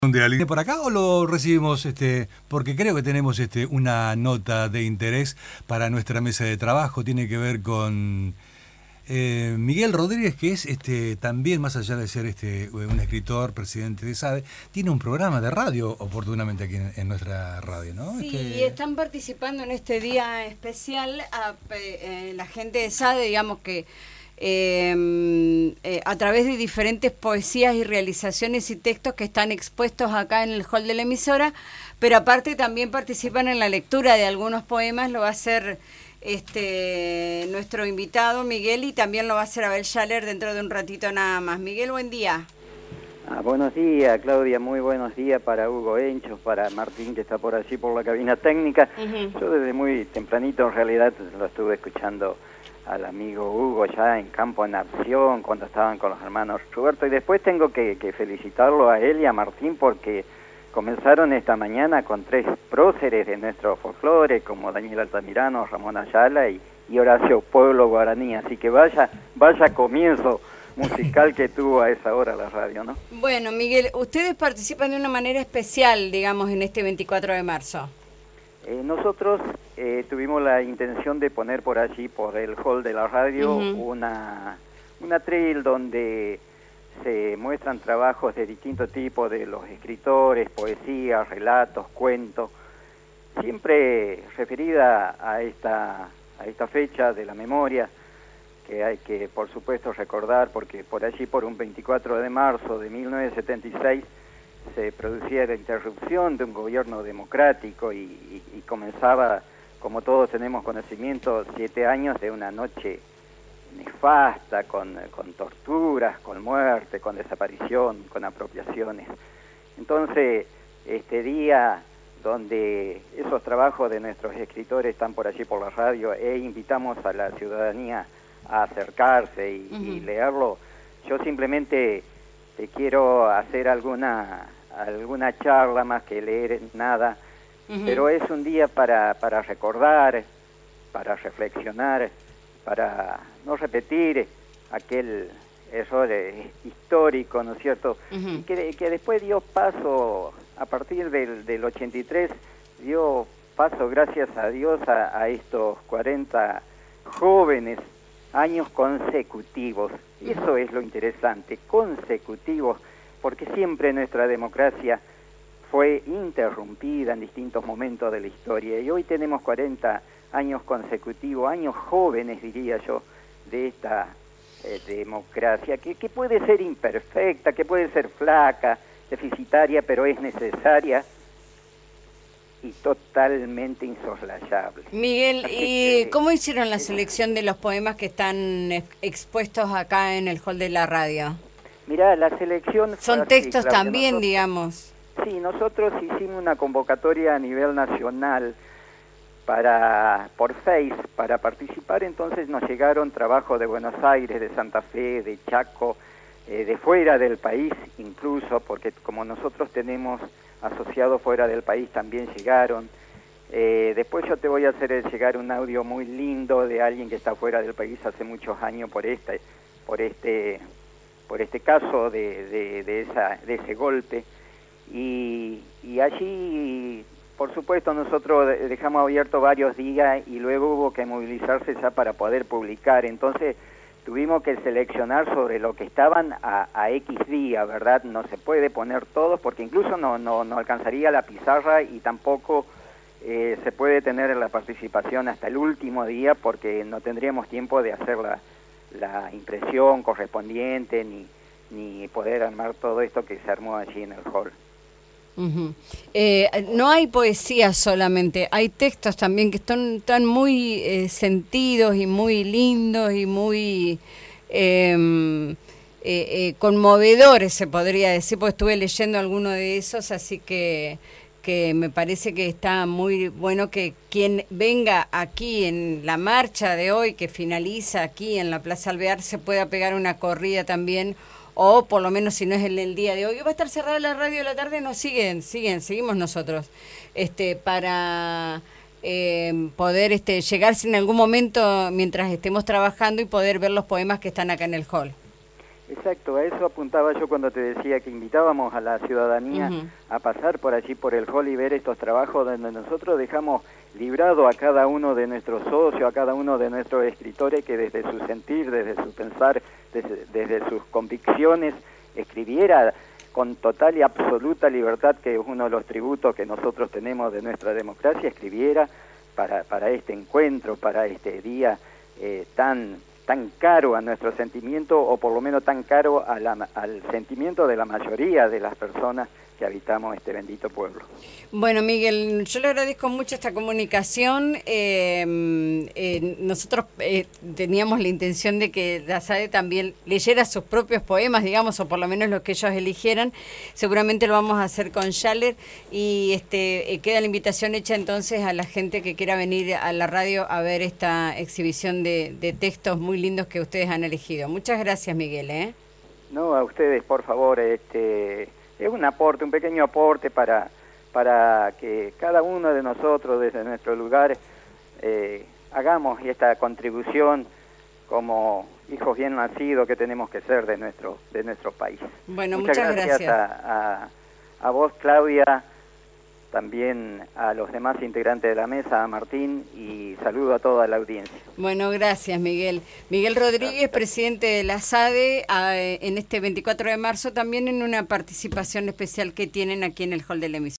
¿Viene por acá o lo recibimos? Porque creo que tenemos una nota de interés para nuestra mesa de trabajo. Tiene que ver con Miguel Rodríguez, que es también, más allá de ser un escritor, presidente de SADE, tiene un programa de radio, oportunamente aquí en nuestra radio, ¿no? Sí, y están participando en este día especial la gente de SADE, digamos que a través de diferentes poesías y realizaciones y textos que están expuestos acá en el hall de la emisora, pero aparte también participan en la lectura de algunos poemas. Lo va a hacer nuestro invitado Miguel, y también lo va a hacer Abel Schaller dentro de un ratito nada más. Miguel, buen día. Buenos días, Claudia, muy buenos días para Hugo Enchos, para Martín, que está por allí por la cabina técnica. Yo desde muy tempranito en realidad lo estuve escuchando al amigo Hugo ya en campo en acción cuando estaban con los hermanos Roberto, y después tengo que felicitarlo a él y a Martín porque comenzaron esta mañana con 3 próceres de nuestro folclore como Daniel Altamirano, Ramón Ayala y Horacio Pueblo Guaraní, así que vaya comienzo musical que tuvo a esa hora la radio, ¿no? Bueno, Miguel, ustedes participan de una manera especial, digamos, en este 24 de marzo. Nosotros tuvimos la intención de poner por allí, por el hall de la radio, una trail donde se muestran trabajos de distinto tipo de los escritores, poesías, relatos, cuentos, siempre referida a esta fecha de la memoria, que hay que, por supuesto, recordar, porque por allí, por un 24 de marzo de 1976, se producía la interrupción de un gobierno democrático y comenzaba, como todos tenemos conocimiento, 7 años de una noche nefasta, con torturas, con muerte, con desaparición, con apropiaciones. Entonces, este día donde esos trabajos de nuestros escritores están por allí por la radio invitamos a la ciudadanía a acercarse y leerlo, yo simplemente te quiero hacer alguna charla más que leer nada, pero es un día para recordar, para reflexionar, para no repetir aquel error histórico, ¿no es cierto? Y que después dio paso, a partir del 83, dio paso, gracias a Dios, a estos 40 jóvenes años consecutivos. Y eso es lo interesante, consecutivos, porque siempre nuestra democracia fue interrumpida en distintos momentos de la historia, y hoy tenemos 40 años consecutivos, años jóvenes, diría yo, de esta democracia, que puede ser imperfecta, que puede ser flaca, deficitaria, pero es necesaria y totalmente insoslayable. Miguel, ¿y cómo hicieron la selección de los poemas que están expuestos acá en el hall de la radio? Mirá, la selección... Son textos también, digamos. Sí, nosotros hicimos una convocatoria a nivel nacional por Face, para participar. Entonces nos llegaron trabajos de Buenos Aires, de Santa Fe, de Chaco, de fuera del país incluso, porque como nosotros tenemos asociados fuera del país también llegaron. Después yo te voy a hacer llegar un audio muy lindo de alguien que está fuera del país hace muchos años por este caso de ese golpe, y allí, por supuesto, nosotros dejamos abierto varios días y luego hubo que movilizarse ya para poder publicar. Entonces tuvimos que seleccionar sobre lo que estaban a X día, ¿verdad? No se puede poner todos porque incluso no alcanzaría la pizarra, y tampoco se puede tener la participación hasta el último día porque no tendríamos tiempo de hacer la impresión correspondiente ni poder armar todo esto que se armó allí en el hall. No hay poesía solamente, hay textos también que están muy sentidos y muy lindos y muy conmovedores, se podría decir, porque estuve leyendo alguno de esos, así que me parece que está muy bueno que quien venga aquí en la marcha de hoy, que finaliza aquí en la Plaza Alvear, se pueda pegar una corrida también, o por lo menos si no es el día de hoy. Va a estar cerrada la radio de la tarde, nos seguimos nosotros, para poder llegar en algún momento mientras estemos trabajando y poder ver los poemas que están acá en el hall. Exacto, a eso apuntaba yo cuando te decía que invitábamos a la ciudadanía a pasar por allí, por el hall y ver estos trabajos donde nosotros dejamos librado a cada uno de nuestros socios, a cada uno de nuestros escritores que desde su sentir, desde su pensar, desde sus convicciones, escribiera con total y absoluta libertad, que es uno de los tributos que nosotros tenemos de nuestra democracia, escribiera para este encuentro, para este día tan caro a nuestro sentimiento, o por lo menos tan caro al sentimiento de la mayoría de las personas que habitamos este bendito pueblo. Bueno, Miguel, yo le agradezco mucho esta comunicación. Nosotros teníamos la intención de que la SADE también leyera sus propios poemas, digamos, o por lo menos los que ellos eligieran. Seguramente lo vamos a hacer con Schaller, y queda la invitación hecha entonces a la gente que quiera venir a la radio a ver esta exhibición de textos muy lindos que ustedes han elegido. Muchas gracias, Miguel. No, a ustedes, por favor, es un aporte, un pequeño aporte para que cada uno de nosotros desde nuestro lugar hagamos esta contribución como hijos bien nacidos que tenemos que ser de nuestro país. Bueno, muchas gracias. A vos, Claudia, también a los demás integrantes de la mesa, a Martín, y saludo a toda la audiencia. Bueno, gracias, Miguel. Miguel Rodríguez, presidente de la SADE, en este 24 de marzo, también en una participación especial que tienen aquí en el hall de la emisora.